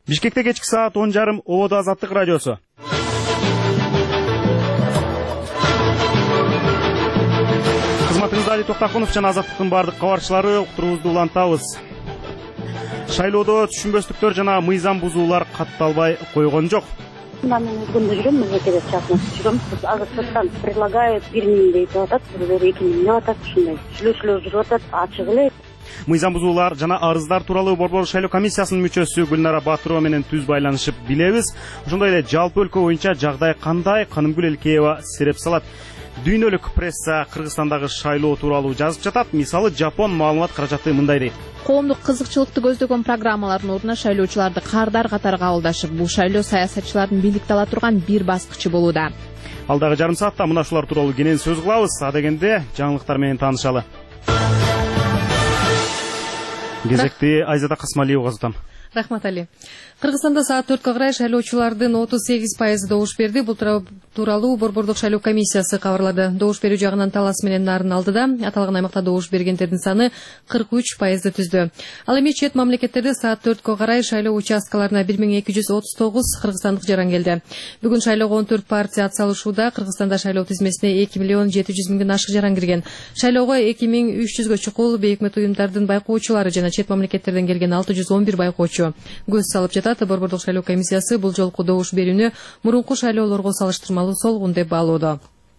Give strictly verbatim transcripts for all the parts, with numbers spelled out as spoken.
Бишкекте кечки саат он жарым Ободо Азаттык радиосу. Кызматыңызда Али Токтакунов жана Азаттыктын бардык кабарчылары уктуруубузду улантабыз. Шайлоодо түшүнбөстүктөр жана мыйзам бузуулар катталбай койгон жок. Мен өзгөндө жүрөм, мамлекеттик чакырып жүрөм. Азаттыктан предлагают бир миң деп атат, бирөө эки миң деп атат, ушундай. Сүйлөшүүлөр жүрүп атат, ачык эле. Мыйзам бузуулар жана арыздар тууралуу Борбор шайлоо комиссиясынын мүчөсү Гүлнара Батырова менен түз байланышып билебиз. Ошондой эле жалпы өлкө боюнча жагдай кандай, Канымгүл Элкеева сереп салат. Дүйнөлүк пресса Кыргызстандагы шайлоо тууралуу жазып жатат. Мисалы, Жапон маалымат каражаты мындай дейт. Коомдук кызыкчылыкты көздөгөн программалардын ордуна шайлоочуларды кардар катары кабылдашып, бул шайлоо саясатчылардын бийликти ала турган бир баскычы болууда. Алдагы жарым саатта мына ушулар тууралуу кенен сөз кылабыз. А дегенде жаңылыктар менен таанышалы. Кезекти Айзада Касмалиева узатам. Рахмат Али. Кыргызстанда саат төрткө карай шайлоочулардын отуз сегиз пайызы добуш берди. Бул тууралуу Борбордук шайлоо комиссиясы кабарлады. Добуш берүү жагынан талас менен нарын алдыда. Аталган аймакта добуш бергендердин саны кырк үч пайызды түздү. Ал эми чет мамлекеттерде саат төрткө карай шайлоо участкаларына бир миң эки жүз отуз тогуз кыргызстандык жаран келди. Бүгүн шайлоого он төрт партия атсалышууда. Кыргызстанда шайлоо тизмесине эки миллион жети жүз миңден ашык жаран кирген. Шайлоого эки миң үч жүзгө чукул бейөкмөт уюмдардын байкоочулары жана чет мамлекеттерден келген алты жүз он бир байкоочу көз салып жатат. Борбордук шайлоо комиссиясы бул жолку добуш берүүнү мурунку шайлоолорго салыштырмалуу солгун деп баалоодо.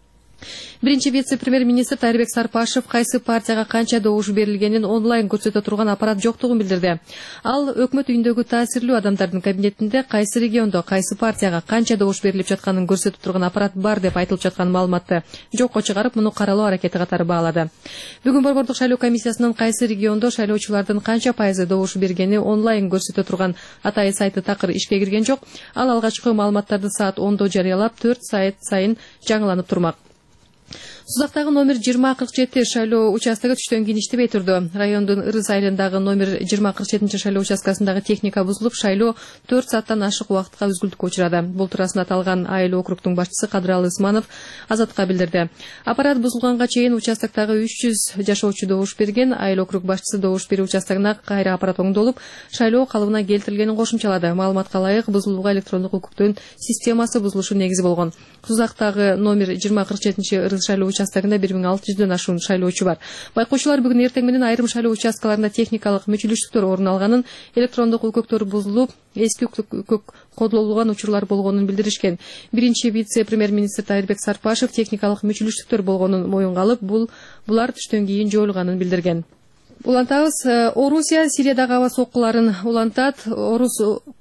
Биринчи вице-премьер-министр Тайырбек Сарпашев кайсы партияга канча добуш берилгенин онлайн көрсөтө турган аппарат жоктугун билдирди. Ал өкмөт үйүндөгү таасирлүү адамдардын кабинетинде кайсы региондо кайсы партияга канча добуш берилип жатканын көрсөтүп турган аппарат бар деп айтылып жаткан маалыматты жокко чыгарып, муну каралоо аракети катары баалады. Бүгүн Борбордук шайлоо комиссиясынын кайсы региондо шайлоочулардын канча пайызы добуш бергени онлайн көрсөтө турган атайын сайты такыр ишке кирген жок. Ал алгачкы маалыматтарды саат ондо жарыялап, төрт сайт сайын жаңыланып турмак. Сузактагы номер жыйырма кырк жети шайлоо участогу түштөн кийин иштебей турду. Райондун Ырыс айылындагы номер жыйырма кырк жетинчи шайлоо участкасындагы техника бузулуп, шайлоо төрт сааттан ашык убакытка үзгүлтүккө учурады. Бул туурасында аталган айыл округдун башчысы Кадыралы Ысманов Азатка билдирди. Аппарат бузулганга чейин участоктогу үч жүз жашоочу добуш берген. Айыл округ башчысы добуш берүү участогуна кайра аппарат оңдолуп, шайлоо калыбына келтирилгенин кошумчалады. Маалыматка ылайык, бузулууга электрондук укуктун системасы бузулушу негизи болгон. Сузактагы номер жыйырма кырк жетинчи Ырыс шайлоо участогунда бир миң алты жүздөн ашуун шайлоочу бар. Байкоочулар бүгүн эртең менен айрым шайлоо участкаларында техникалык мүчүлүштүктөр орун алганын, электрондук укуктор бузулуп, эски укук колдонулган учурлар болгонун билдиришкен. Биринчи вице-премьер-министр Тайырбек Сарпашев техникалык мүчүлүштүктөр болгонун моюнга алып, бул булар түштөн кийин жоюлганын билдирген. Улантабыз, Орусия Сириядагы аба соккуларын улантат. Орус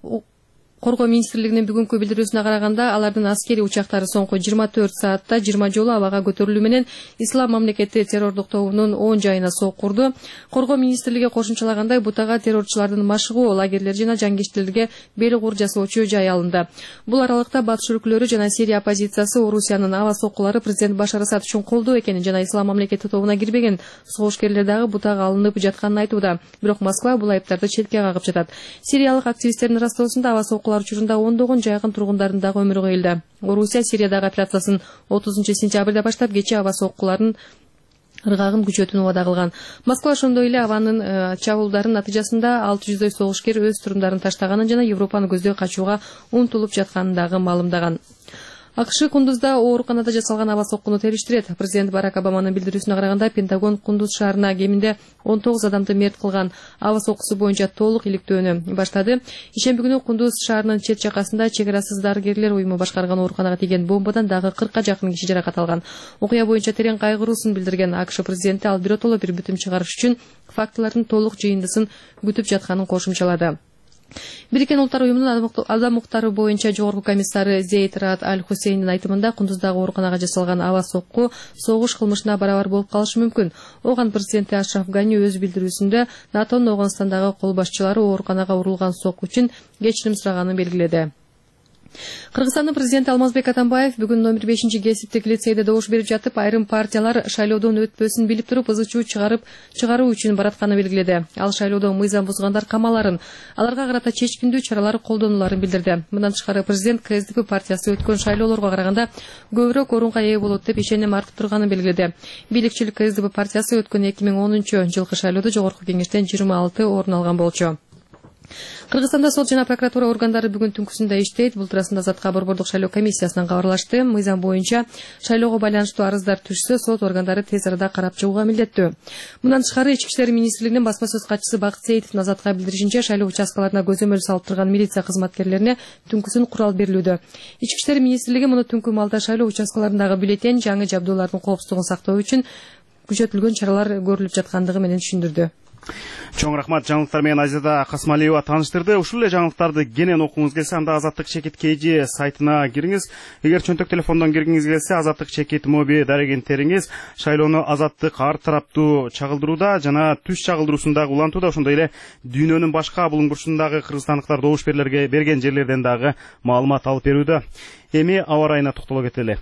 Коргоо министрлигинин бүгүнкү билдирүүсүнө караганда, алардын аскери учактары соңку жыйырма төрт саатта жыйырма жолу абага көтөрүлүү менен Ислам мамлекети террордук тобунун он жайына сок курду. Коргоо министрлиги кошумчалагандай, бутага террорчулардын машыгуу лагерлери жана жангичтилерге бел куур жасоочу жай алынды. Бул аралыкта батыш өлкөлөрү жана Сирия оппозициясы Орусиянын аба соккулары президент Башар Асад үчүн колдоо экенин жана Ислам мамлекети тобуна кирбеген согушкерлер дагы бутага алынып жатканын айтууда. Бирок Москва бул айыптарды четке кагып жатат. Сириялык активисттердин ырастоосунда аба соккулар учурунда ондогон жайгын тургундардын дагы өмүрү кыйылды. Орусия Сириядагы операциясын отузунчу сентябрда баштап, кечээ аба соккуларын ыргагын күчөтүүнү убада кылган. Москва ошондой эле абанын чабуулдарынын натыйжасында алты жүздөй согушкер өз турундарын таштаганын жана Европаны көздөй качууга умтулуп жатканын дагы маалымдаган. АКШ Кундузда ооруканада жасалган аба соккуну териштирет. Президент Барак Обаманын билдирүүсүнө караганда, Пентагон Кундуз шаарына кеминде он тогуз адамды мерт кылган аба соккусу боюнча толук иликтөөнү баштады. Ишемби күнү Кундуз шаарынын чет жакасында чек-арасыз дарыгерлер уюму башкарган ооруканага тийген бомбадан дагы кыркка жакын киши жаракат алган. Окуя боюнча терең кайгыруусун билдирген АКШ президенти ал биротоло бир бүтүм чыгарыш үчүн фактылардын толук жыйындысын күтүп жатканын кошумчалады. Бириккен Улуттар уюмунун адам укуктары боюнча жогорку комиссары Зейд Раад Аль-Хусейндин айтымында, Кундуздагы ооруканага жасалган аба сокку согуш кылмышына барабар болуп калышы мүмкүн. Оган президенти Ашраф Гани өз билдирүүсүндө НАТОнун Оганстандагы кол башчылары ооруканага урулган сокку үчүн кечирим сураганын белгиледи. Кыргызстандын президенти Алмазбек Атамбаев бүгүн номер бешинчи кесиптик лицейде добуш берип жатып, айрым партиялар шайлоодон өтпөсүн билип туруп, ызы чуу чыгарып чыгаруу үчүн баратканын белгиледи. Ал шайлоодо мыйзам бузгандар камаларын, аларга карата чечкиндүү чаралар колдонуларын билдирди. Мындан тышкары президент КСДП партиясы өткөн шайлоолорго караганда көбүрөөк орунга ээ болот деп ишеним артып турганын белгиледи. Бийликчил КСДП партиясы өткөн эки миң онунчу жылкы шайлоодо жогорку кеңештен жыйырма алты орун алган болчу. Кыргызстанда сот жана прокуратура органдары бүгүн түнкүсүндө иштейт. Бул туурасында Азаттыкка борбордук шайлоо комиссиясынан кабарлашты. Мыйзам боюнча шайлоого байланыштуу арыздар түшсө, сот органдары тез арада карап чыгууга милдеттүү. Мындан тышкары Ички иштер министрлигинин басма сөз катчысы Бакыт Сейитовдун Азаттыкка билдиришинче, шайлоо участкаларына көзөмөл салып турган милиция кызматкерлерине түнкүсүн курал берилүүдө. Ички иштер министрлиги муну түнкү маалда шайлоо участкаларындагы бюллетень, жаңы жабдуулардын коопсуздугун сактоо үчүн күчөтүлгөн чаралар көрүлүп жаткандыгы менен түшүндүрдү. Чоң рахмат, жаңылыктар менен Азиза Касмалиева тааныштырды. Ушул эле жаңылыктарды кенен окуңуз келсе, анда Азаттык чекит кж сайтына кириңиз. Эгер чөнтөк телефондон киргиңиз келсе, Азаттык чекит моби дарегин териңиз. Шайлоону азаттык ар тараптуу чагылдырууда жана түз чагылдыруусундагы улантууда, ошондой эле дүйнөнүн башка булуңгурчусундагы кыргызстандыктар добуш берилерге берген жерлерден дагы маалымат алып берүүдө. Эми аба ырайына токтоло кетели.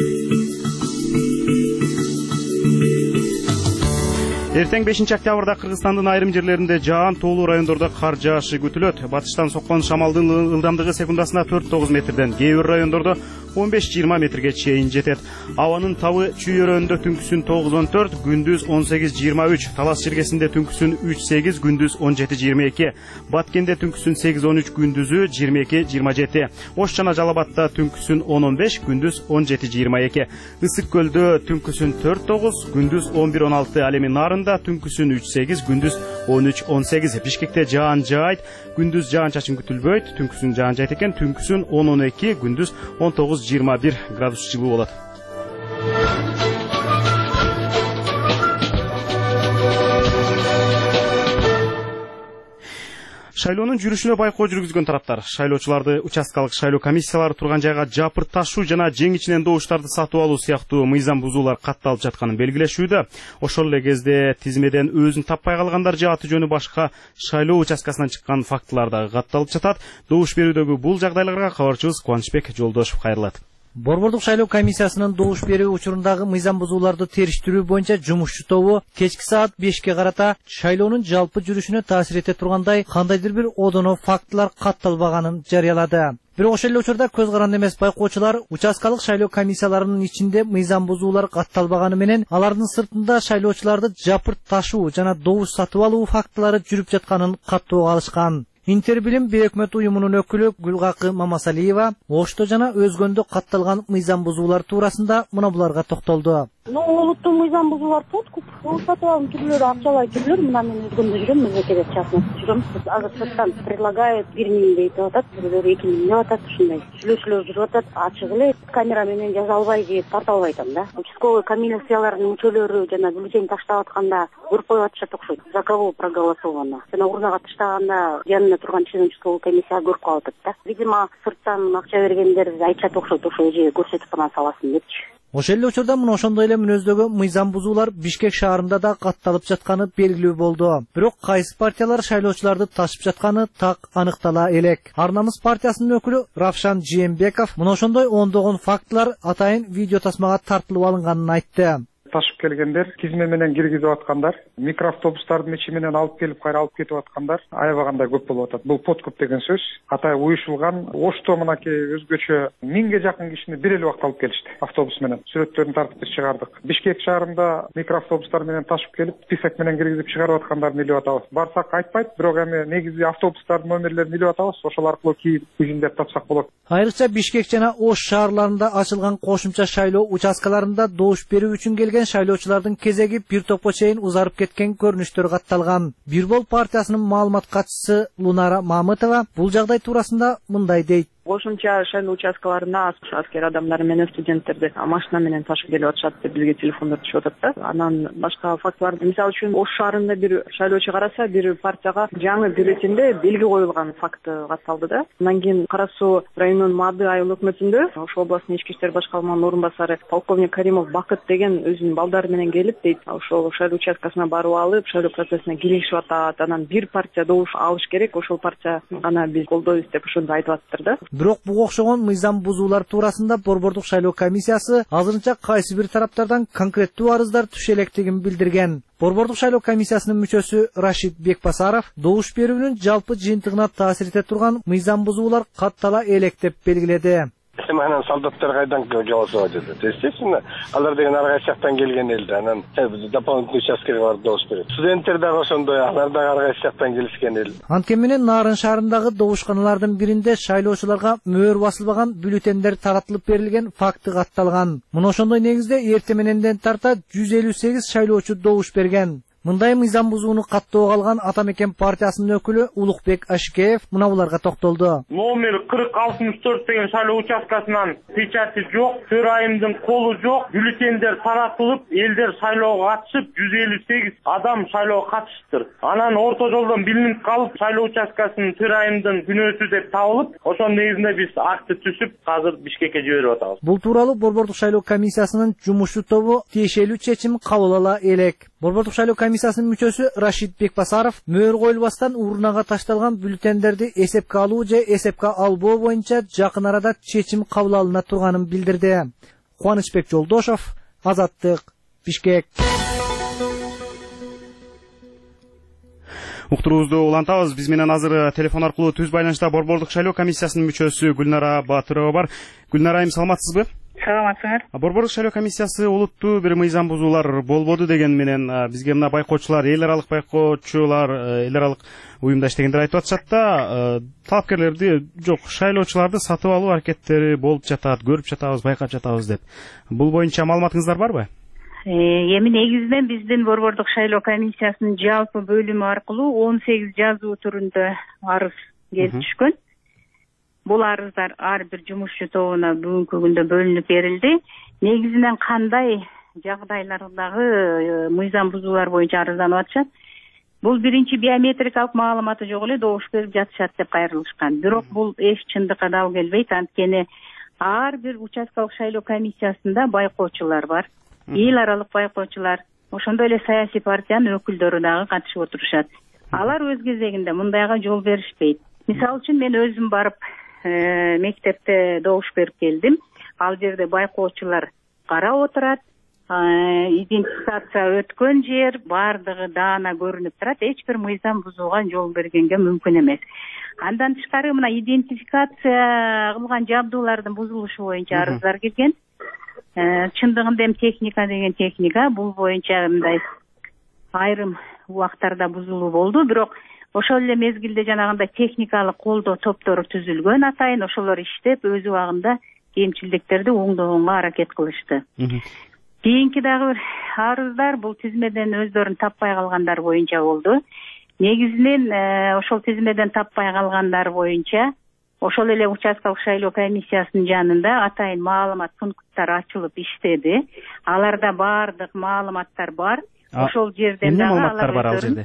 Эртең бешинчи октябрда Кыргызстандын айрым жерлеринде жаан, тоолуу райондордо кар жаашы күтүлөт. Батыштан соккон шамалдын ылдамдыгы секундасына төрт тогуз метрден, кээ бир райондордо он беш жыйырма метрге чейин жетет. Абанын табы чүйөрөндө түнкүсүн тогуз он төрт, күндүз он сегиз жыйырма үч, Талас жергесинде түнкүсүн үч сегиз, күндүз он жети жыйырма эки, Баткенде түнкүсүн сегиз он үч, күндүзү жыйырма эки жыйырма жети, Ош жана Жалалабадта түнкүсүн он он беш, күндүз он жети жыйырма эки, Ысык көлдө түнкүсүн төрт тогуз, күндүз он бир он алты, ал эми Нарында түнкүсүн үч сегиз, күндүз он үч он сегиз. Бишкекте жаан жаайт, күндүз жаан чачын күтүлбөйт, түнкүсүн жаан жайт экен, түнкүсүн он он эки, күндүз он тогуз жыйырма бир градус жылуу болот. Шайлоонун жүрүшүнө байкоо жүргүзгөн тараптар шайлоочуларды участкалык шайлоо комиссиялары турган жайга жапырташуу жана жең ичинен добуштарды сатып алуу сыяктуу мыйзам бузуулар катталып жатканын белгилешүүдө. Ошол эле кезде тизмеден өзүн таппай калгандар же аты жөнү башка шайлоо участкасынан чыккан фактылар дагы катталып жатат. Добуш берүүдөгү бул жагдайларга кабарчыбыз Кубанычбек Жолдошов кайрылат. Борбордук шайлоо комиссиясынын добуш берүү учурундагы мыйзам бузууларды териштирүү боюнча жумушчу тобу кечки саат бешке карата шайлоонун жалпы жүрүшүнө таасир эте тургандай кандайдыр бир одоно фактылар катталбаганын жарыялады. Бирок ошол эле учурда көз каранды эмес байкоочулар участкалык шайлоо комиссияларынын ичинде мыйзам бузуулар катталбаганы менен алардын сыртында шайлоочуларды жапырташуу жана добуш сатып алуу фактылары жүрүп жатканын каттоого алышкан. Интербилим бейөкмөт уюмунун өкүлү Гүлгакы Мамасалиева Ошто жана өзгөндө катталган мыйзам бузуулар туурасында мына буларга токтолду. Ну, олуттун мыйзам бузуулар подкуп, сатып алым түрлөрү, акчалай түрлөр, мына мен өзгөндө жүрөм, мамлекетте частности жүрөм. Азыр сырттан предлагают бир миң деп атат, бирөөлөр эки миң деп атат, ушундай. Сүйлөшүүлөр жүрүп атат, ачык эле камера менен жаза албай же тарта албай атам да. Участковый комиссиялардын мүчөлөрү жана бюллетень таштап атканда көрүп коюп атышат окшойт. За кого проголосовано. Жана урнага таштаганда янына турган член участковый комиссия көрүп калып атат да. Видимо, сырттан акча бергендер айтышат окшойт, ошо же көрсөтүп кана саласың депчи. Ошол эле учурда мына ошондой эле мүнөздөгү мыйзам бузуулар Бишкек шаарында да катталып жатканы белгилүү болду. Бирок кайсы партиялар шайлоочуларды ташып жатканы так аныктала элек. Арнамыз партиясынын өкүлү Равшан Жиембеков мына ошондой ондогон фактылар атайын видео тасмага тартылып алынганын айтты. Ташып келгендер, тизме менен киргизип аткандар, микроавтобустардын ичи менен алып келип кайра алып кетип аткандар аябагандай көп болуп атат. Бул подкуп деген сөз. Атай уюшулган. Ошто мынакей өзгөчө миңге жакын кишини бир эле убакта алып келишти автобус менен. Сүрөттөрүн тартып биз чыгардык. Бишкек шаарында микроавтобустар менен ташып келип, список менен киргизип чыгарып аткандарын билип атабыз. Барсак айтпайт, бирок эми негизи автобустардын номерлерин билип атабыз. Ошол аркылуу кийин изиндеп тапсак болот. Айрыкча Бишкек жана Ош шаарларында ачылган кошумча шайлоо участкаларында добуш берүү үчүн келген шайлоочулардын кезеги бир топко чейин узарып кеткен көрүнүштөр катталган. Бирбол партиясынын маалымат катчысы Лунара Мамытова бул жагдай туурасында мындай дейт. Кошумча шайлоо участкаларына аскер адамдар менен студенттерди машина менен ташып келип атышат деп бизге телефондор түшүп атат да. Анан башка фактыларды, мисалы үчүн Ош шаарында бир шайлоочу караса, бир партияга жаңы бюллетенде белги коюлган факты катталды да. Андан кийин Кара Суу районунун Мады айыл өкмөтүндө Ош областынын ички иштер башкарманын орун басары полковник Каримов Бакыт деген өзүнүн балдары менен келип дейт, ошол шайлоо участкасына барып алып, шайлоо процессине киришип атат. Анан бир партия добуш алыш керек, ошол партия гана биз колдойбуз деп ошондой айтып атыптыр да. Бирок буга окшогон мыйзам бузуулар туурасында Борбордук шайлоо комиссиясы азырынча кайсы бир тараптардан конкреттүү арыздар түшө электигин билдирген. Борбордук шайлоо комиссиясынын мүчөсү Рашид Бекбасаров добуш берүүнүн жалпы жыйынтыгына таасир эте турган мыйзам бузуулар каттала элек деп белгиледи. эми анан солдаттар кайдан голосовать этет? Естественно, алар деген ар кайсы жактан келген эл да. Анан дополнительный участкага барып добуш берет. Студенттер дагы ошондой, алар дагы ар кайсы жактан келишкен эл. Анткени менен Нарын шаарындагы добушканалардын биринде шайлоочуларга мөөр басылбаган бюллетендер таратылып берилген факты катталган. Мына ошондой негизде эрте мененден тарта жүз элүү сегиз шайлоочу добуш берген. Мындай мыйзам бузууну каттоого алган Ата Мекен партиясынын өкүлү Улукбек Ашкеев мына буларга токтолду. Номер кырк алтымыш төрт деген шайлоо участкасынан печати жок, төрайымдын колу жок, бюллетендер таратылып, элдер шайлоого катышып, жүз элүү сегиз адам шайлоого катышыптыр. Анан орто жолдон билинип калып, шайлоо участкасынын төрайымдын күнөөсү деп табылып, ошонун негизинде биз акты түзүп, азыр Бишкекке жиберип атабыз. Бул тууралуу Борбордук шайлоо комиссиясынын жумушчу тобу тиешелүү чечим кабыл ала элек. Борбордук шайлоо комиссиясынын мүчөсү Рашид Бекбасаров мөөр коюлбастан урнага ташталган бюллетендерди эсепке алуу же эсепке албоо боюнча жакын арада чечим кабыл алына турганын билдирди. Кубанычбек Жолдошов, Азаттык, Бишкек. Уктуруубузду улантабыз. Биз менен азыр телефон аркылуу түз байланышта Борбордук шайлоо комиссиясынын мүчөсү Гүлнара Батырова бар. Гүлнара айым, саламатсызбы? Саламатсыңар. Борбордук шайлоо комиссиясы олуттуу бир мыйзам бузуулар болбоду деген менен бизге мына байкоочулар, эл аралык байкоочулар, эл аралык уюмда иштегендер айтып атышат да, талапкерлерди жок, шайлоочуларды сатып алуу аракеттери болуп жатат, көрүп жатабыз, байкап жатабыз деп. Бул боюнча маалыматыңыздар барбы? Эми негизинен биздин Борбордук шайлоо комиссиясынын жалпы бөлүмү аркылуу он сегиз жазуу түрүндө арыз келип түшкөн. Бул арыздар ар бир жумушчу тобуна бүгүнкү күндө бөлүнүп берилди. Негизинен кандай жагдайлардагы мыйзам бузуулар боюнча арызданып атышат. Бул биринчи биометрикалык маалыматы жок эле добуш берип жатышат деп кайрылышкан. Бирок бул эч чындыкка дал келбейт. Анткени ар бир участкалык шайлоо комиссиясында байкоочулар бар. Эл аралык байкоочулар, ошондой эле саясий партиянын өкүлдөрү дагы катышып отурушат. Алар өз кезегинде мындайга жол беришпейт. Мисалы үчүн мен өзүм барып мектепте добуш берип келдим. Ал жерде байкоочулар карап отурат, идентификация өткөн жер бардыгы даана көрүнүп турат. Эч бир мыйзам бузууга жол бергенге мүмкүн эмес. Андан тышкары мына идентификация кылган жабдуулардын бузулушу боюнча арыздар келген. Чындыгында эми техника деген техника, бул боюнча мындай айрым убактарда бузулуу болду, бирок ошол эле мезгилде жанагындай техникалык колдоо топтору түзүлгөн атайын, ошолор иштеп өз убагында кемчилдиктерди оңдогонго аракет кылышты. Кийинки дагы бир арыздар бул тизмеден өздөрүн таппай калгандар боюнча болду. Негизинен ошол тизмеден таппай калгандар боюнча ошол эле участкалык шайлоо комиссиясынын жанында атайын маалымат пункттары ачылып иштеди. Аларда бардык маалыматтар бар. Ошол жерден дагы алар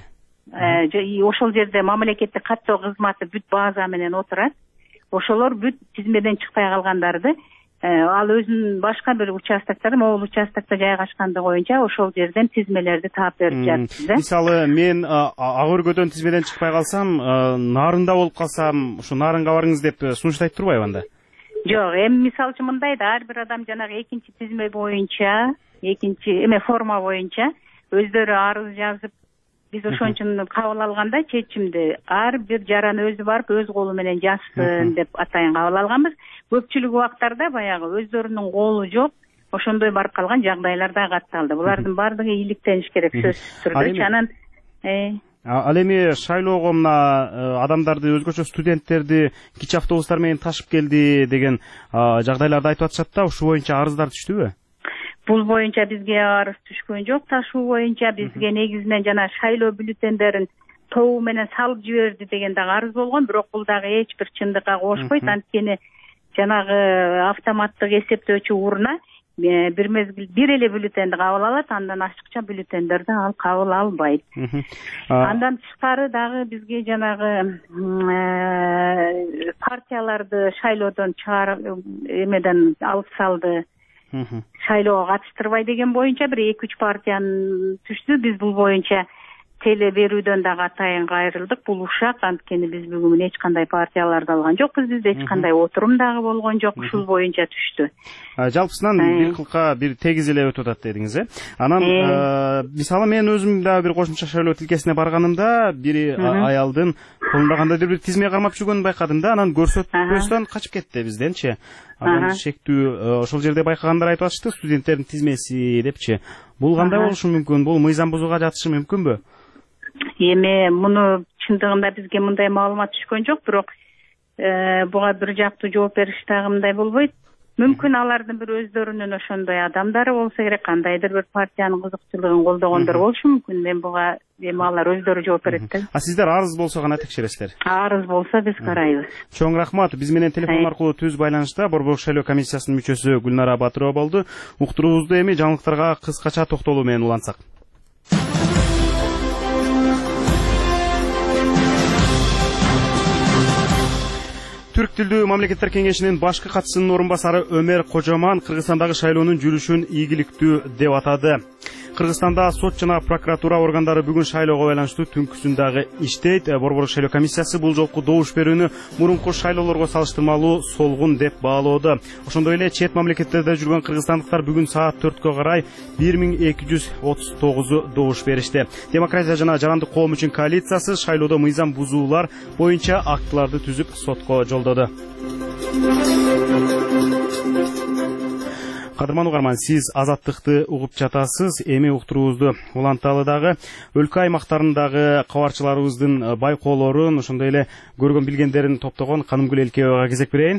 ошол жерде мамлекеттик каттоо кызматы бүт база менен отурат. Ошолор бүт тизмеден чыкпай калгандарды ал өзүнүн башка бир участоктор, могул участокто жайгашкандыгы боюнча ошол жерден тизмелерди таап берип жатты. Мисалы, мен ак өргөдөн тизмеден чыкпай калсам, Нарында болуп калсам, ушу Нарынга барыңыз деп сунуш айтып турбайбы анда? Жок, эми мисалы үчүн мындай да, ар бир адам жанагы экинчи тизме боюнча, экинчи эме форма боюнча өздөрү арыз жазып, биз ошон үчүн кабыл алганда чечимди ар бир жараны өзү барып өз колу менен жазсын деп атайын кабыл алганбыз. Көпчүлүк убактарда баягы өздөрүнүн колу жок, ошондой барып калган жагдайлар да катталды. Булардын бардыгы ийгиликтениш керек сөзсүз түрдө. Анан ал эми шайлоого мына адамдарды, өзгөчө студенттерди кичи автобустар менен ташып келди деген жагдайларды айтып атышат да, ушул боюнча арыздар түштүбү? Бул боюнча бизге арыз түшкөн жок. Ташуу боюнча бизге негизинен жана шайлоо бюллетендерин тобу менен салып жиберди деген дагы арыз болгон, бирок бул дагы эч бир чындыкка кошпойт. Анткени жанагы автоматтык эсептөөчү урна бир мезгил бир эле бюллетенди кабыл алат, андан ачыкча бюллетендерди ал кабыл албайт. Андан тышкары дагы бизге жанагы партияларды шайлоодон чыгарып эмеден алып салды, шайлоого катыштырбай деген боюнча бир эки үч партиянын түштү. Биз бул боюнча теле берүүдөн дагы атайын кайрылдык. Бул ушак, анткени биз бүгүн эч кандай партияларды алган жокпуз. Бизде эч кандай отурум дагы болгон жок. Ушул боюнча түштү. Жалпысынан бир кылка бир тегиз эле өтүп атат дедиңиз, э? Анан мисалы мен өзүм дагы бир кошумча шайлоо тилкесине барганымда бир аялдын колунда кандайдыр бир тизме кармап жүргөнүн байкадым да. Анан көрсөтпөстөн качып кетти бизденчи. Анан шектүү ошол жерде байкагандар айтып атышты, студенттердин тизмеси депчи. Бул кандай болушу мүмкүн? Бул мыйзам бузууга жатышы мүмкүнбү? Эми муну чындыгында бизге мындай маалымат түшкөн жок, бирок буга бир жактуу жооп бериш дагы мындай болбойт. Мүмкүн алардын бир өздөрүнүн ошондой адамдары болсо керек, кандайдыр бир партиянын кызыкчылыгын колдогондор болушу мүмкүн. Мен буга эми алар өздөрү жооп берет да. А сиздер арыз болсо гана текшересиздер? Арыз болсо биз карайбыз. Чоң рахмат. Биз менен телефон аркылуу түз байланышта Борбор шайлоо комиссиясынын мүчөсү Гүлнара Батырова болду. Уктуруубузду эми жаңылыктарга кыскача токтолуу менен улантсак. Түрк тилдүү мамлекеттер кеңешинин башкы катчысынын орун басары Өмер Кожоман Кыргызстандагы шайлоонун жүрүшүн ийгиликтүү деп атады. Кыргызстанда сот жана прокуратура органдары бүгүн шайлоого байланыштуу түнкүсүн дагы иштейт. Борбор шайлоо комиссиясы бул жолку добуш берүүнү мурунку шайлоолорго салыштырмалуу солгун деп баалоодо. Ошондой эле чет мамлекеттерде жүргөн кыргызстандыктар бүгүн саат төрткө карай бир миң эки жүз отуз тогузу добуш беришти. Демократия жана жарандык коом үчүн коалициясы шайлоодо мыйзам бузуулар боюнча актыларды түзүп сотко жолдоду. Кадырман угарман, сиз азаттыкты угуп жатасыз. Эми уктуруубузду уланталы дагы өлкө аймактарындагы кабарчыларыбыздын байкоолорун, ошондой эле көргөн билгендерин топтогон Канымгүл Элкеевага кезек берейин.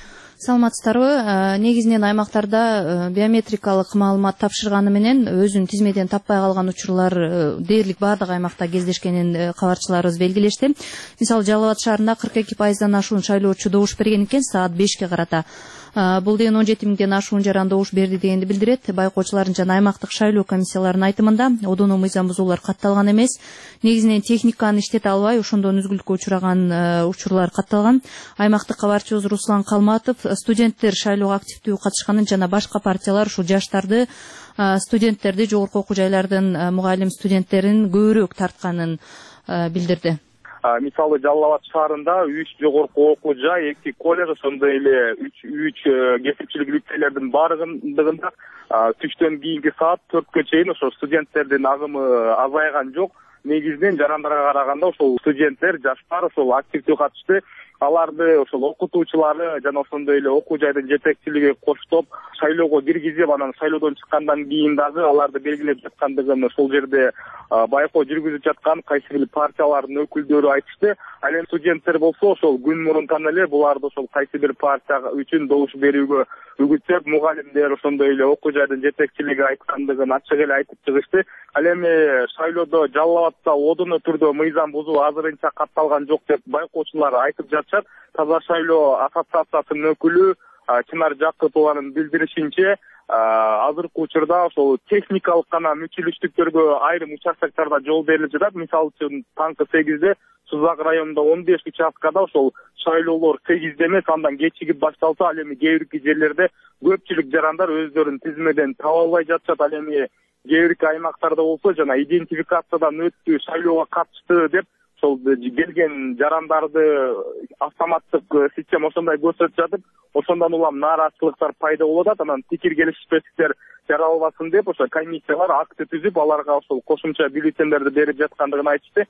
Саламатсыздарбы? Негизинен аймактарда биометрикалык маалымат тапшырганы менен өзүн тизмеден таппай калган учурлар дээрлик баардык аймакта кездешкенин кабарчыларыбыз белгилешти. Мисалы Жалал Абад шаарында кырк эки пайыздан ашуун шайлоочу добуш берген экен саат бешке карата. Бул деген он жети миңден ашуун жаран добуш берди дегенди билдирет. Байкоочулардын жана аймактык шайлоо комиссияларынын айтымында одоно мыйзам бузуулар катталган эмес. Негизинен техниканы иштете албай, ошондон үзгүлүккө учураган учурлар катталган. Аймактык кабарчыбыз Руслан Калматов студенттер шайлоого активдүү катышканын жана башка партиялар ушул жаштарды, студенттерди, жогорку окуу жайлардын мугалим студенттерин көбүрөөк тартканын билдирди. Мисалы Жалал Абад шаарында үч жогорку окуу жай, эки колледж, ошондой эле үч кесипчилик лицейлердин баардыгында түштөн кийинки саат төрткө чейин ошо студенттердин агымы азайган жок. Негизинен жарандарга караганда ошол студенттер, жаштар ошол активдүү катышты. Аларды ошол окутуучулары жана ошондой эле окуу жайдын жетекчилиги коштоп шайлоого киргизип, анан шайлоодон чыккандан кийин дагы аларды белгилеп жаткандыгын ошол жерде байкоо жүргүзүп жаткан кайсы бир партиялардын өкүлдөрү айтышты. Ал эми студенттер болсо ошол күн мурунтан эле буларды ошол кайсы бир партия үчүн добуш берүүгө үгүттөп, мугалимдер ошондой эле окуу жайдын жетекчилиги айткандыгын ачык эле айтып чыгышты. Ал эми шайлоодо Жалал Абадда одоно түрдө мыйзам бузуу азырынча катталган жок деп байкоочулар айтып жатышат. Таза шайлоо ассоциациясынын өкүлү Чынар Жакыпованын билдиришинче, азыркы учурда ошол техникалык гана мүчүлүштүктөргө айрым участоктарда жол берилип жатат. Мисалы үчүн таңкы сегизде Сузак районунда он беш участкада ошол шайлоолор сегизде эмес, андан кечигип башталса, ал эми кээ бирки жерлерде көпчүлүк жарандар өздөрүн тизмеден таба албай жатышат. Ал эми кээ бирки аймактарда болсо жана идентификациядан өттү, шайлоого катышты деп ошол келген жарандарды автоматтык система ошондой көрсөтүп жатып, ошондон улам нааразычылыктар пайда болуп атат. Анан пикир келишпестиктер жаралбасын деп ошо комиссиялар акты түзүп, аларга ошол кошумча бюллетендерди берип жаткандыгын айтышты.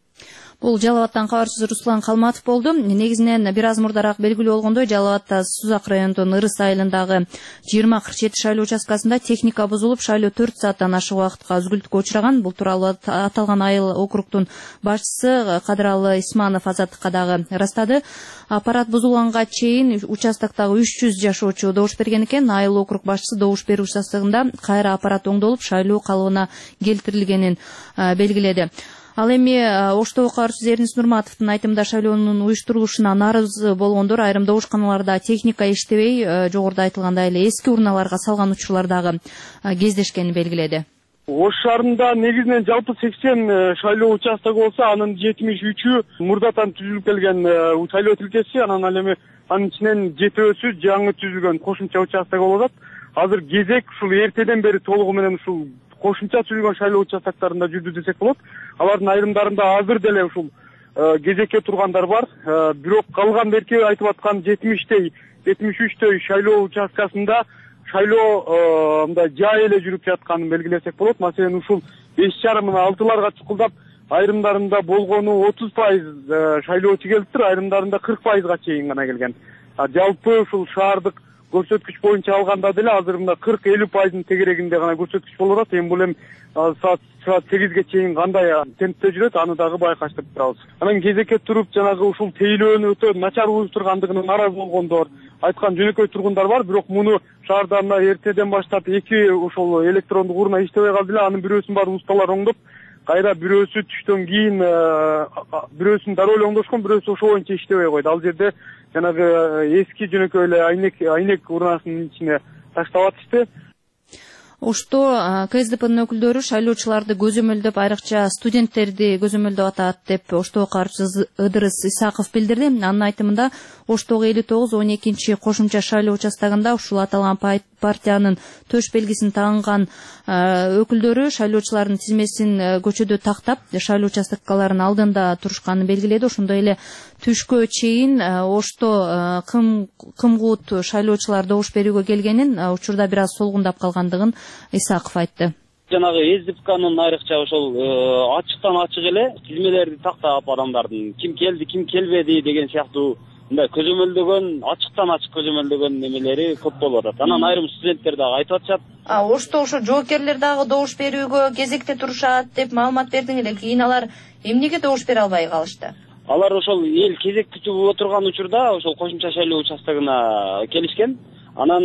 Бул Жалал Абадтан кабарчысы Руслан Калматов болду. Негизинен бир аз мурдараак белгилүү болгондой, Жалал Абадта Сузак районунун Ырыс айылындагы жыйырма кырк жети шайлоо участкасында техника бузулуп, шайлоо төрт сааттан ашык убакытка үзгүлтүккө учураган. Бул тууралуу аталган айыл округдун башчысы Кадыралы Исманов азаттыкка дагы ырастады. Аппарат бузулганга чейин участоктогу үч жүз жашоочу добуш берген экен. Айыл округ башчысы добуш берүү участогунда кайра аппарат оңдолуп, шайлоо калыбына келтирилгенин белгиледи. Ал эми Оштогу кабарчысы Эрнис Нурматовдун айтымында шайлоонун уюштурулушуна нааразы болгондор айрым добушканаларда техника иштебей, жогоруда айтылгандай эле эски урналарга салган учурлар дагы кездешкенин белгиледи. Ош шаарында негизинен жалпы сексен шайлоо участогу болсо, анын жетимиш үчү мурдатан түзүлүп келген шайлоо тилкеси, анан ал эми анын ичинен жетөөсү жаңы түзүлгөн кошумча участок болуп атат. Азыр кезек ушул эртеден бери толугу менен ушул кошумча түзүлгөн шайлоо участоктарында жүрдү десек болот. Алардын айрымдарында азыр деле ушул кезекке тургандар бар. Бирок калган берки айтып аткан жетимиштей жетимиш үчтөй шайлоо участкасында шайлоо мындай жай эле жүрүп жатканын белгилесек болот. Маселен ушул беш жарым алтыларга чукулдап айрымдарында болгону отуз пайыз шайлоочу келиптир, айрымдарында кырк пайызга чейин гана келген. Жалпы ушул шаардык көрсөткүч боюнча алганда деле азыр мында кырк элүү пайыздын тегерегинде гана көрсөткүч болуп атат. Эми бул эми саат сегизге чейин кандай темпте жүрөт, аны дагы байкаштырып турабыз. Анан кезекке туруп жанагы ушул тейлөөнү өтө начар уюштургандыгына нааразы болгондор айткан жөнөкөй тургундар бар. Бирок муну шаарда мына эртеден баштап эки ушул электрондук урна иштебей калды эле. Анын бирөөсүн баары усталар оңдоп, кайра бирөөсү түштөн кийин бирөөсүн дароо эле оңдошкон, бирөөсү ошо боюнча иштебей койду. Ал жерде жанагы эски жөнөкөй эле айнек айнек урнасынын ичине таштап атышты. Ошто КСДПнын өкүлдөрү шайлоочуларды көзөмөлдөп, айрыкча студенттерди көзөмөлдөп атат деп Оштого каарчысы Ыдырыс Исаков билдирди. Анын айтымында Оштогу элүү тогуз он экинчи кошумча шайлоо участогунда ушул аталган партиянын төш белгисин тагынган өкүлдөрү шайлоочулардын тизмесин көчөдө тактап, шайлоо участкаларынын алдында турушканын белгиледи. Ошондой эле түшкө чейин Ошто кымгут шайлоочулар добуш берүүгө келгенин, учурда бир аз солгундап калгандыгын Исаков айтты. Жанагы ЭСДПнын айрыкча ошол ачыктан ачык эле тизмелерди тактап адамдардын ким келди, ким келбеди деген сыяктуу мындай көзөмөлдөгөн, ачыктан ачык көзөмөлдөгөн немелери көп болуп атат. Анан айрым студенттер дагы айтып атышат. А Ошто ошо жоокерлер дагы добуш берүүгө кезекте турушат деп маалымат бердиң эле. Кийин алар эмнеге добуш бере албай калышты? Алар ошол эл кезек күтүп отурган учурда ошол кошумча шайлоо участогуна келишкен. Анан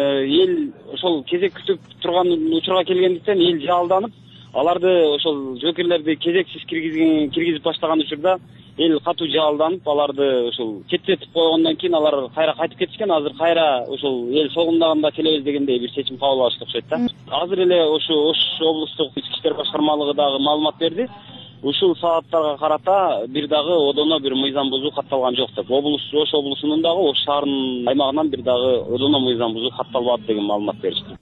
эл ошол кезек күтүп турган учурга келгендиктен эл жалданып, аларды ошол жоокерлерди кезексиз киргизген киргизип баштаган учурда эл катуу жалданып, аларды ошол четтетип койгондон кийин алар кайра кайтып кетишкен. Азыр кайра ошол эл солгундаганда келебиз дегендей бир чечим кабыл алышты окшойт да. Азыр эле ошо Ош облустук ички иштер башкармалыгы дагы маалымат берди. Ушул сааттарга карата бир дагы одоно бир мыйзам бузуу катталган жок деп. Облус Ош облусунун дагы Ош шаарынын аймагынан бир дагы одоно мыйзам бузуу катталбады деген маалымат беришти.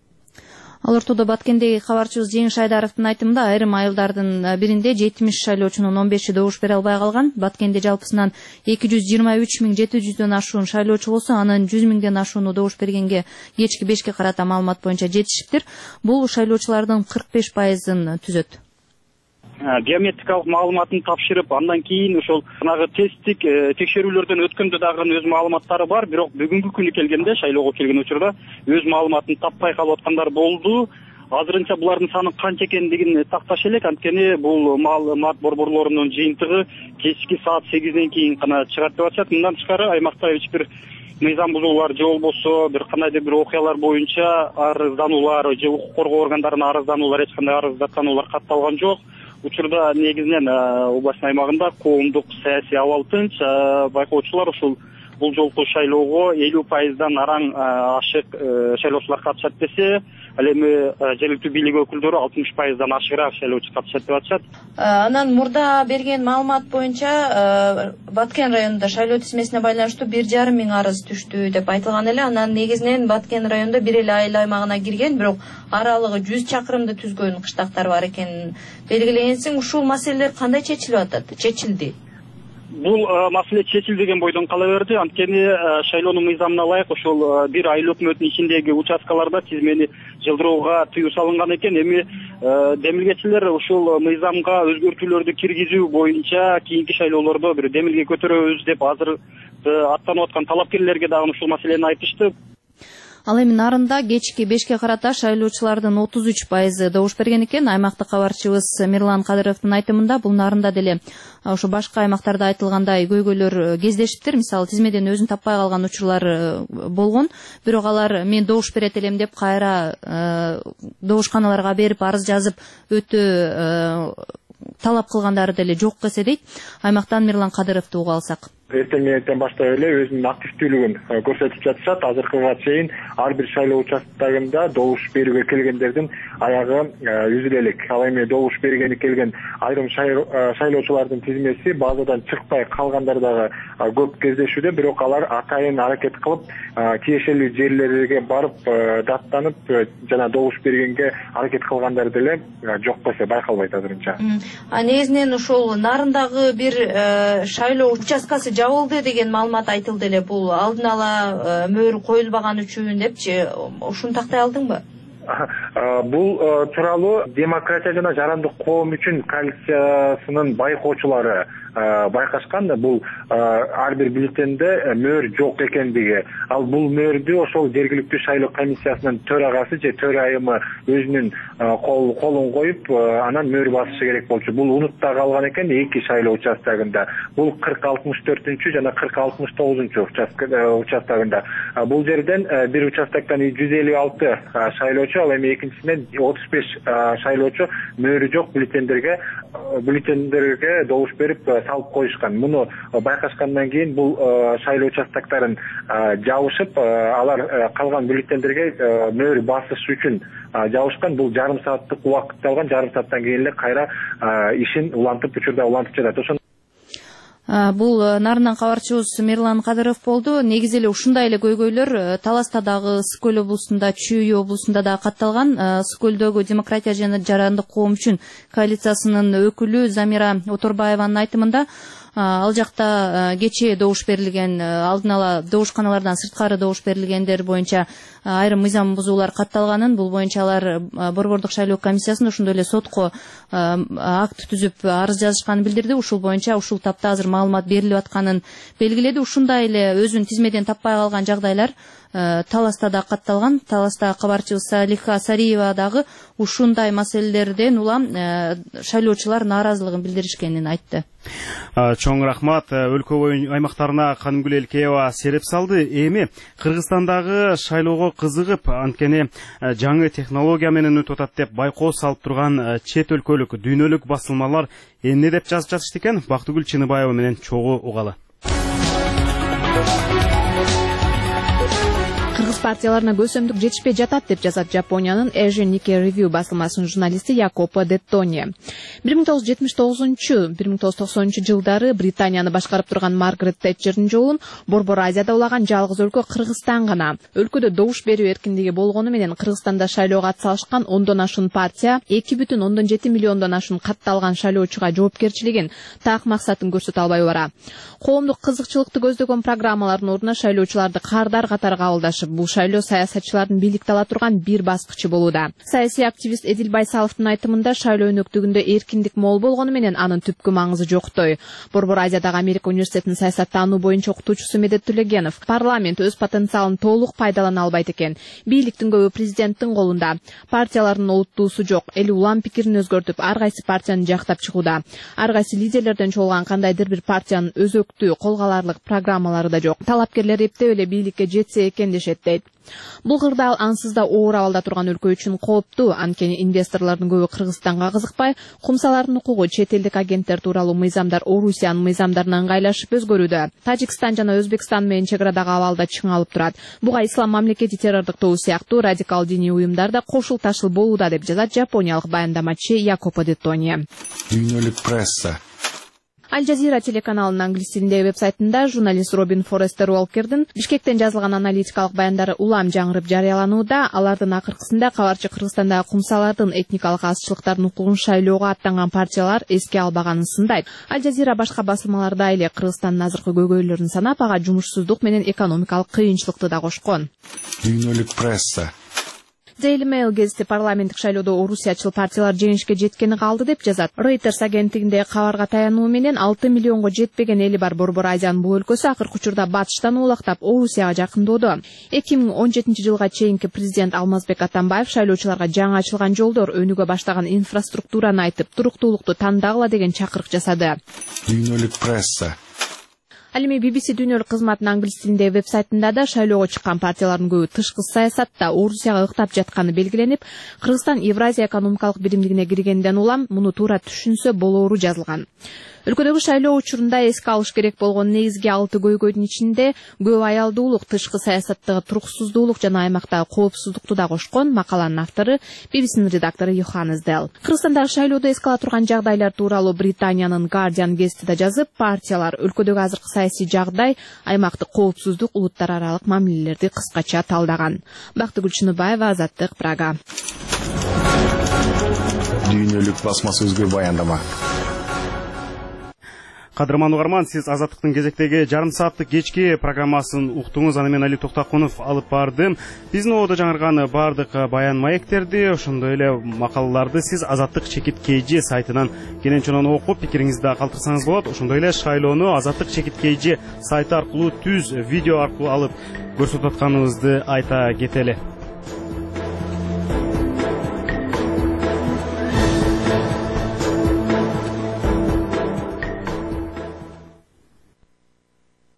Ал ортодо Баткендеги кабарчыбыз Жеңиш Айдаровдун айтымында айрым айылдардын биринде жетимиш шайлоочунун он беши добуш бере албай калган. Баткенде жалпысынан эки жүз жыйырма үч миң жети жүздөн ашуун шайлоочу болсо, анын жүз миңден ашууну добуш бергенге кечки бешке карата маалымат боюнча жетишиптир. Бул шайлоочулардын кырк беш пайызын түзөт. Биометрикалык маалыматын тапшырып, андан кийин ошол жанагы тесттик текшерүүлөрдөн өткөндө дагы өз маалыматтары бар. Бирок бүгүнкү күнү келгенде, шайлоого келген учурда өз маалыматын таппай калып аткандар болду. Азырынча булардын саны канча экендигин такташ элек, анткени бул маалымат борборлорунун жыйынтыгы кечки саат сегизден кийин гана чыгат деп атышат. Мындан тышкары аймакта эч бир мыйзам бузуулар же болбосо бир кандайдыр бир окуялар боюнча арыздануулар же укук коргоо органдарына арыздануулар, эч кандай арыздатуулар катталган жок. Учурда негизинен областын аймагында коомдук саясий абал тынч, байкоочулар ушул бул жолку шайлоого элүү пайыздан араң ашык шайлоочулар катышат десе, ал эми жергиликтүү бийлик өкүлдөрү алтымыш пайыздан ашыгыраак шайлоочу катышат деп атышат. Анан мурда берген маалымат боюнча Баткен районунда шайлоо тизмесине байланыштуу бир жарым миң арыз түштү деп айтылган эле. Анан негизинен Баткен районунда бир эле айыл аймагына кирген, бирок аралыгы жүз чакырымды түзгөн кыштактар бар экенин белгиленсиң. Ушул маселелер кандай чечилип атат? Чечилди? Бул маселе чечилбеген бойдон кала берди. Анткени шайлоонун мыйзамына ылайык ошол бир айыл өкмөтүнүн ичиндеги участкаларда тизмени жылдырууга тыюу салынган экен. Эми демилгечилер ушул мыйзамга өзгөртүүлөрдү киргизүү боюнча кийинки шайлоолордо бир демилге көтөрөбүз деп азыр аттанып аткан талапкерлерге дагы ушул маселени айтышты. Ал эми нарында кечки бешке карата шайлоочулардын отуз үч пайызы добуш берген экен. Аймактык кабарчыбыз Мирлан Кадыровдун айтымында бул нарында деле ошо башка аймактарда айтылгандай көйгөйлөр кездешиптир. Мисалы тизмеден өзүн таппай калган учурлар болгон, бирок алар мен добуш берет элем деп кайра добушканаларга берип арыз жазып өтө талап кылгандары деле жок эсе дейт. Аймактан Мирлан Кадыровду угуп алсак. эртең мененден баштап эле өзүнүн активдүүлүгүн көрсөтүп жатышат. Азыркыга чейин ар бир шайлоо участкасында добуш берүүгө келгендердин аягы үзүлө элек. Ал эми добуш бергени келген айрым шайлоочулардын тизмеси базадан чыкпай калгандар дагы көп кездешүүдө, бирок алар атайын аракет кылып тиешелүү жерлерге барып даттанып жана добуш бергенге аракет кылгандар деле жок болсо байкалбайт азырынча. Негизинен ушул нарындагы бир шайлоо участкасы жабылды деген маалымат айтылды эле. Бул алдын ала мөөр коюлбаган үчүн депчи, ушуну тактай алдыңбы? Бул тууралуу Демократия жана Жарандык коом үчүн коалициясынын байкоочулары байкашкан. Бул ар бир бюллетенде мөөр жок экендиги. Ал бул мөөрдү ошол жергиликтүү шайлоо комиссиясынын төрагасы же төрайымы өзүнүн колун коюп, анан мөөр басышы керек болчу. Бул унутта калган экен эки шайлоо участогунда. Бул кырк алтымыш төртүнчү жана кырк алтымыш тогузунчу участогунда. Бул жерден бир участоктон жүз элүү алты шайлоочу, ал эми экинчисинен отуз беш шайлоочу мөөрү жок бюллетендерге бюллетендерге добуш берип салып коюшкан. Муну байкашкандан кийин бул шайлоо участоктарын жабышып, алар калган бюллетендерге мөөр басыш үчүн жабышкан. Бул жарым сааттык убакытты алган, жарым сааттан кийин эле кайра ишин улантып, учурда улантып жатат. Ошон Бул нарындан кабарчыбыз Мирлан Кадыров болду. Негизи эле ушундай эле көйгөйлөр Таласта дагы, Ысык көл облусунда, Чүй облусунда да катталган. Ысык көлдөгү Демократия жана Жарандык коом үчүн коалициясынын өкүлү Замира Оторбаеванын айтымында ал жакта кечээ добуш берилген, алдын ала добушканалардан сырткары добуш берилгендер боюнча айрым мыйзам бузуулар катталганын, бул боюнча алар Борбордук шайлоо комиссиясына ошондой эле сотко акт түзүп арыз жазышканын билдирди. Ушул боюнча ушул тапта азыр маалымат берилип атканын белгиледи. Ушундай эле өзүн тизмеден таппай калган жагдайлар Таласта да катталган. Таласта кабарчыбыз Салиха Сариева дагы ушундай маселелерден улам шайлоочулар нааразылыгын билдиришкенин айтты. Чоң рахмат. Өлкө боюн аймактарына Канымгүл Элкеева сереп салды. Эми Кыргызстандагы шайлоого кызыгып, анткени жаңы технология менен өтүп атат деп байкоо салып турган чет өлкөлүк дүйнөлүк басылмалар эмне деп жазып жатышты экен? Бактыгүл Чыныбаева менен чогуу угалы. Кыргыз партияларына көсөмдүк жетишпей жатат деп жазат Жапониянын Asian Nikkei Review басылмасынын журналисти Якопо Деттони. бир миң тогуз жүз жетимиш тогузунчу — бир миң тогуз жүз токсонунчу жылдары Британияны башкарып турган Маргарет Тэтчердин жолун Борбор Азияда улаган жалгыз өлкө Кыргызстан гана. Өлкөдө добуш берүү эркиндиги болгону менен Кыргызстанда шайлоого атсалышкан ондон ашуун партия эки бүтүн ондон жети миллиондон ашуун катталган шайлоочуга жоопкерчилигин, так максатын көрсөтө албай бара. Коомдук кызыкчылыкты көздөгөн программалардын ордуна шайлоочуларды кардар катары кабылдашып, бул шайлоо саясатчылардын бийликти ала турган бир баскычы болууда. Саясий активист Эдил Байсаловдун айтымында шайлоо өнөктүгүндө эркиндик мол болгону менен анын түпкү маңызы жоктой. Борбор Азиядагы Америка университетинин саясаттануу боюнча окутуучусу Медет Төлегенов парламент өз потенциалын толук пайдалана албайт экен. Бийликтин көбү президенттин колунда. Партиялардын олуттуусу жок. Эл улам пикирин өзгөртүп, ар кайсы партияны жактап чыгууда. Ар кайсы лидерлерден чогулган кандайдыр бир партиянын өзөктүү, колго аларлык программалары да жок. Талапкерлер эптеп эле бийликке жетсе экен дешет дейт. Бул кырда ал ансыз да оор абалда турган өлкө үчүн кооптуу. Анткени инвесторлордун көбү Кыргызстанга кызыкпай, кумсалардын укугу, чет элдик агенттер тууралуу мыйзамдар Орусиянын мыйзамдарына ыңгайлашып өзгөрүүдө. Тажикстан жана Өзбекстан менен чекарадагы абалда чың алып турат. Буга ислам мамлекети террордук тобу сыяктуу радикал диний уюмдар да кошул ташыл болууда деп жазат жапониялык баяндамачы Якопо Деттони. Дүйнөлүк пресса. Аль Жазира телеканалынын англис тилиндеги вебсайтында журналист Робин Форестер Уолкердин Бишкектен жазылган аналитикалык баяндары улам жаңырып жарыяланууда. Алардын акыркысында кабарчы Кыргызстандагы кумсалардын этникалык азчылыктардын укугун шайлоого аттанган партиялар эске албаганын сындайт. Аль Жазира башка басылмаларда эле Кыргызстандын азыркы көйгөйлөрүн санап, ага жумушсуздук менен экономикалык кыйынчылыкты да кошкон. Дүйнөлүк пресса. Daily Mail гезити парламенттик шайлоодо орусиячыл партиялар жеңишке жеткени калды деп жазат. Reuters агенттигиндеги кабарга таянуу менен алты миллионго жетпеген эли бар Борбор Азиянын бул өлкөсү акыркы учурда батыштан улактап Орусияга жакындоодо. эки миң он жетинчи жылга чейинки президент Алмазбек Атамбаев шайлоочуларга жаңы ачылган жолдор, өнүгө баштаган инфраструктураны айтып, туруктуулукту тандагыла деген чакырык жасады. Дүйнөлүк пресса. Ал эми би би си дүйнөлүк кызматынын англис тилиндеги веб-сайтында да шайлоого чыккан партиялардын көбү тышкы саясатта Орусияга ыктап жатканы белгиленип, Кыргызстан Евразия экономикалык биримдигине киргенден улам муну туура түшүнсө болоору жазылган. Өлкөдөгү шайлоо учурунда эске алыш керек болгон негизги алты көйгөйдүн ичинде көп аялдуулук, тышкы саясаттагы туруксуздуулук жана аймактагы коопсуздукту да кошкон макаланын автору би би синин редактору Йоханнес Дел. Кыргызстандагы шайлоодо эске ала турган жагдайлар тууралуу Британиянын Guardian гезити да жазып, партиялар өлкөдөгү азыркы саясий жагдай, аймактык коопсуздук, улуттар аралык мамилелерди кыскача талдаган. Бактыгүл Чыныбаева, Азаттык, Прага. Дүйнөлүк басмасөзгө баяндама. Кадырман угарман, сиз Азаттыктын кезектеги жарым сааттык кечки программасын уктуңуз. Аны мен Али Токтакунов алып бардым. Биздин ободо жаңырган бардык баян маектерди, ошондой эле макалаларды сиз Азаттык чекит кей жи сайтынан кенен окуп, пикириңизди калтырсаңыз болот. Ошондой эле шайлоону Азаттык чекит кей жи сайты аркылуу түз видео аркылуу алып көрсөтүп атканыбызды айта кетели.